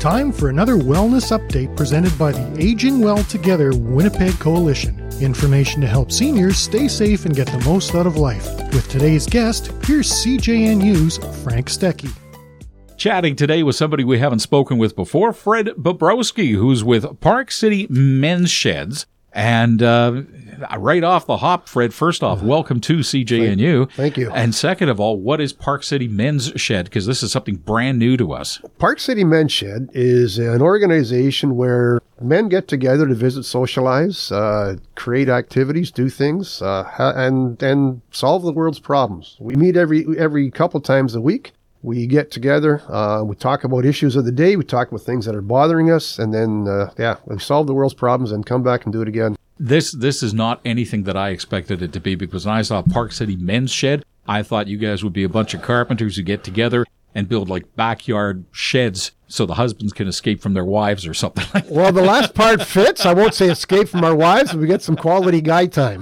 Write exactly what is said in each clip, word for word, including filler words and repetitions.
Time for another wellness update presented by the Aging Well Together Winnipeg Coalition. Information to help seniors stay safe and get the most out of life. With today's guest, here's C J N U's Frank Stecky. Chatting today with somebody we haven't spoken with before, Fred Bobrowski, who's with Park City Men's Sheds. And uh, right off the hop, Fred, first off, welcome to C J N U. Thank you. And second of all, what is Park City Men's Shed? Because this is something brand new to us. Park City Men's Shed is an organization where men get together to visit, socialize, uh, create activities, do things, uh, and and solve the world's problems. We meet every every couple times a week. We get together, uh, we talk about issues of the day, we talk about things that are bothering us, and then, uh, yeah, we solve the world's problems and come back and do it again. This this is not anything that I expected it to be, because when I saw Park City Men's Shed, I thought you guys would be a bunch of carpenters who get together and build like backyard sheds so the husbands can escape from their wives or something like that. Well, the last part fits. I won't say escape from our wives, but we get some quality guy time.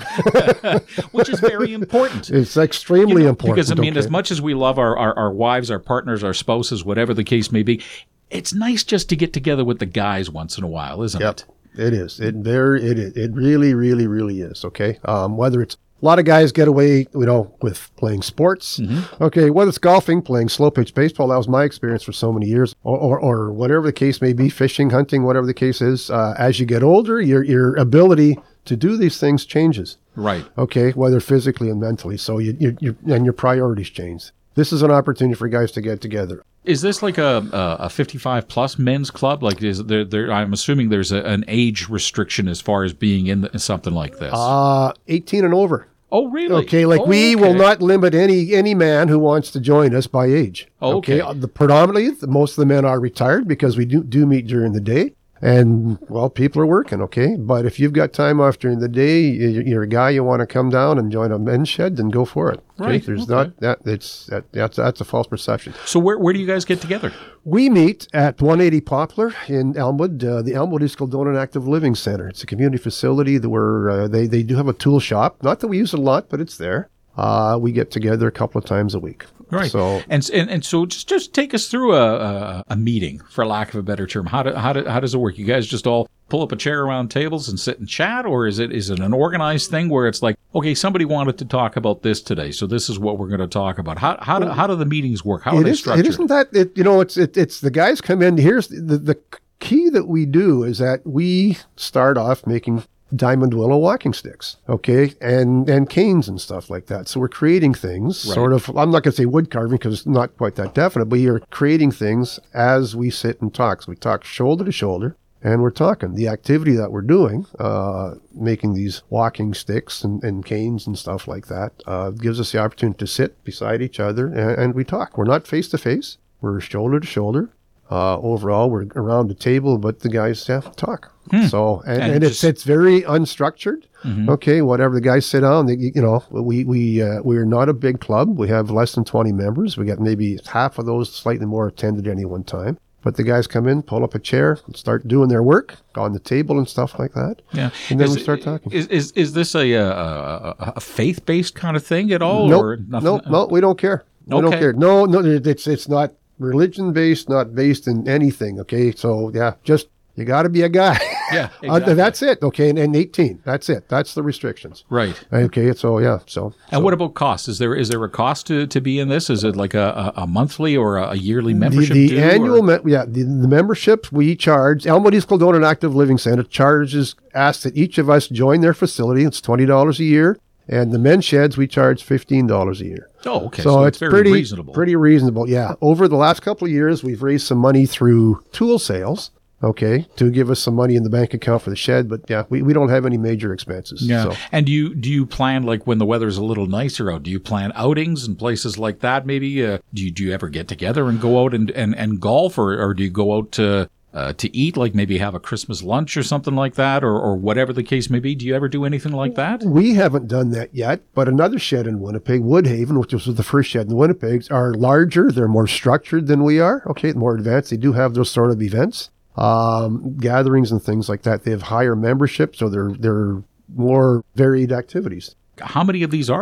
Which is very important. It's extremely you know, important. Because, I mean, okay. as much as we love our, our, our wives, our partners, our spouses, whatever the case may be, it's nice just to get together with the guys once in a while, isn't yep. it? It is. It very. It is. It really, really, really is. Okay. Um, whether it's a lot of guys get away, you know, with playing sports. Mm-hmm. Okay, whether it's golfing, playing slow pitch baseball, that was my experience for so many years, or or, or whatever the case may be, fishing, hunting, whatever the case is. Uh, as you get older, your your ability to do these things changes. Right. Okay, whether physically and mentally. So you you, you and your priorities change. This is an opportunity for guys to get together. Is this like a a fifty-five plus men's club? Like, is there? there I'm assuming there's a, an age restriction as far as being in the, something like this. Uh eighteen and over. Oh, really? Okay, like oh, we okay. will not limit any any man who wants to join us by age. Oh, okay. okay? The, predominantly, the, most of the men are retired because we do, do meet during the day. And, well, people are working, okay? But if you've got time off during the day, you're a guy, you want to come down and join a men's shed, then go for it. Okay? Right. There's okay. not, that, it's, that, that's, that's a false perception. So where where do you guys get together? We meet at one eighty Poplar in Elmwood. Uh, the Elmwood is Kildonan Active Living Center. It's a community facility that where uh, they, they do have a tool shop. Not that we use it a lot, but it's there. Uh, we get together a couple of times a week. Right. So and and and so just just take us through a a, a meeting, for lack of a better term. How do, how do, how does it work? You guys just all pull up a chair around tables and sit and chat, or is it is it an organized thing where it's like, okay, somebody wanted to talk about this today, so this is what we're going to talk about. How how do how do the meetings work? How are it they is, structured? It isn't that it, you know it's it, it's the guys come in. Here's the the key that we do is that we start off making diamond willow walking sticks, okay, and and canes and stuff like that. So we're creating things, right. sort of, I'm not going to say wood carving because it's not quite that definite, but you're creating things as we sit and talk. So we talk shoulder to shoulder, and we're talking. The activity that we're doing, uh, making these walking sticks and, and canes and stuff like that, uh, gives us the opportunity to sit beside each other, and, and we talk. We're not face-to-face. We're shoulder to shoulder. Uh, overall, we're around the table, but the guys have to talk. Hmm. So, and, and, and it's, it's very unstructured. Mm-hmm. Okay, whatever the guys sit down, they, you know, we, we, uh, we're not a big club. We have less than twenty members. We got maybe half of those slightly more attended at any one time. But the guys come in, pull up a chair, and start doing their work on the table and stuff like that. Yeah. And then is, we start talking. Is is, is this a, a, a faith-based kind of thing at all? Nope, or nothing? nope, no, we don't care. We okay. don't care. No, no, it's it's not religion-based, not based in anything, okay? So, yeah, just, you got to be a guy. Yeah, exactly. uh, that's it, okay? And, and eighteen, that's it. That's the restrictions. Right. Okay, so, yeah, so. And so. what about cost? Is there is there a cost to, to be in this? Is it like a, a, a monthly or a yearly membership The, the due, annual, me- yeah, the, the membership we charge, Elmwood East Kildonan Active Living Center charges, asks that each of us join their facility. It's twenty dollars a year. And the men's sheds, we charge fifteen dollars a year. Oh, okay. So, So, it's, it's very pretty reasonable. Pretty reasonable, yeah. Over the last couple of years, we've raised some money through tool sales, okay, to give us some money in the bank account for the shed. But, yeah, we, we don't have any major expenses. Yeah. So. And do you, do you plan, like, when the weather's a little nicer out, do you plan outings and places like that maybe? Uh, do, you, do you ever get together and go out and, and, and golf, or, or do you go out to... Uh, to eat, like maybe have a Christmas lunch or something like that, or, or whatever the case may be? Do you ever do anything like that? We haven't done that yet, but another shed in Winnipeg, Woodhaven, which was the first shed in Winnipeg, are larger. They're more structured than we are. Okay, more advanced. They do have those sort of events, um, gatherings and things like that. They have higher membership, so they're they're more varied activities. How many of these are there?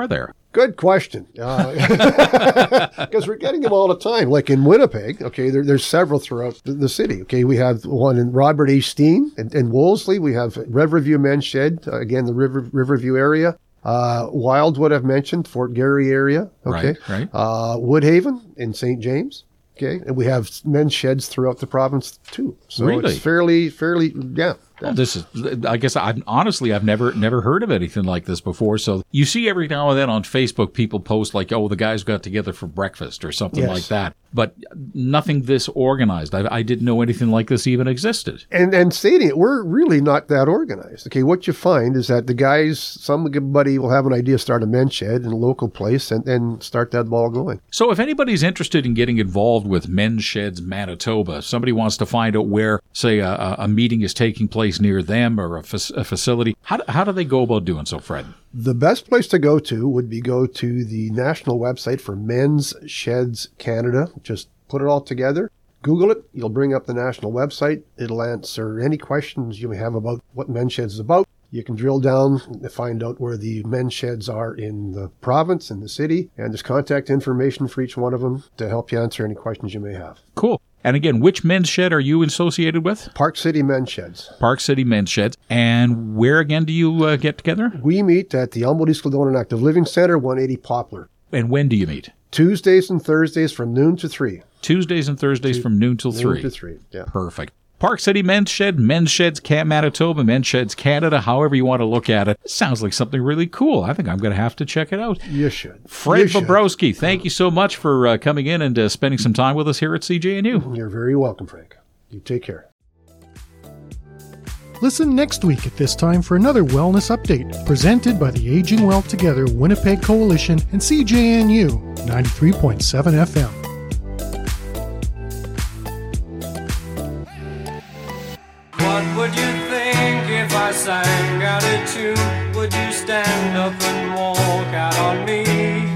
Good question. Because we're getting them all the time. Like in Winnipeg, okay, there, there's several throughout the, the city. Okay, we have one in Robert A. Steen. In, in Wolseley, we have Riverview Men's Shed, uh, again, the River, Riverview area. Uh, Wildwood, I've mentioned, Fort Garry area. Okay. Right, right. Uh, Woodhaven in Saint James. Okay. And we have men's sheds throughout the province too. So Really? it's fairly, fairly, yeah. Well, this is, I guess, I've, honestly, I've never never heard of anything like this before. So you see every now and then on Facebook, people post like, oh, the guys got together for breakfast or something Yes. like that. But nothing this organized. I, I didn't know anything like this even existed. And and stating it, we're really not that organized. Okay, what you find is that the guys, somebody will have an idea, start a men's shed in a local place and, and start that ball going. So if anybody's interested in getting involved with Men's Sheds Manitoba, if somebody wants to find out where, say, a, a meeting is taking place near them or a, fa- a facility, how, do- how do they go about doing so, Fred? The best place to go to would be go to the national website for Men's Sheds Canada. Just put it all together. Google it. You'll bring up the national website. It'll answer any questions you may have about what Men's Sheds is about. You can drill down and find out where the men's sheds are in the province, in the city, and there's contact information for each one of them to help you answer any questions you may have. Cool. And again, which men's shed are you associated with? Park City Men's Sheds. Park City Men's Sheds. And where again do you uh, get together? We meet at the Elmwood East Caledonia Active Living Center, one eighty Poplar. And when do you meet? Tuesdays and Thursdays from noon to three. Tuesdays and Thursdays from noon till three. Noon to three, yeah. Perfect. Park City Men's Shed, Men's Sheds Camp Manitoba, Men's Sheds Canada, however you want to look at it. Sounds like something really cool. I think I'm going to have to check it out. You should. Fred You should. Bobrowski, thank you so much for uh, coming in and uh, spending some time with us here at C J N U. You're very welcome, Frank. You take care. Listen next week at this time for another wellness update presented by the Aging Well Together Winnipeg Coalition and C J N U ninety-three point seven F M. What would you think if I sang out a tune? Would you stand up and walk out on me?